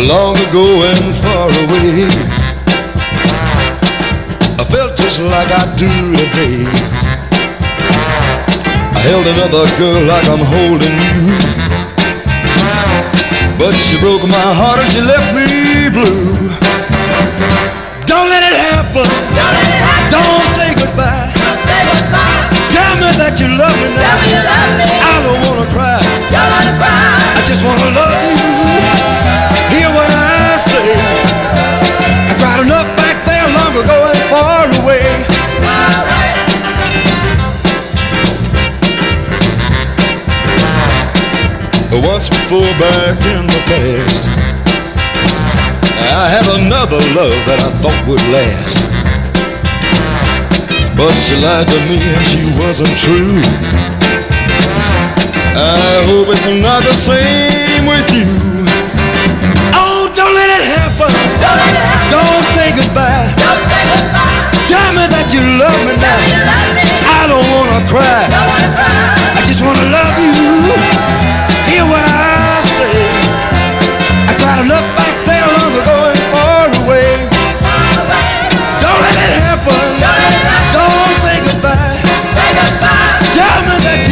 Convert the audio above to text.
long ago and far away. I felt just like I do today. I held another girl like I'm holding you, but she broke my heart and she left me blue. Don't let it happen. Don't let it happen. Don't say goodbye. Don't say goodbye. Tell me that you love me now. Tell me you love me. I don't wanna cry. Don't wanna cry. I just wanna love you. Hear what I say. I cried enough back there long ago and far away. Far away. Once before back in the past, I had another love that I thought would last, but she lied to me and she wasn't true. I hope it's not the same with you. Oh, don't let it happen. Don't let it happen. Don't say goodbye. Don't say goodbye. Tell me that you love me Tell me you now. love me. I don't wanna cry. Don't wanna cry. I just wanna love you. Hear what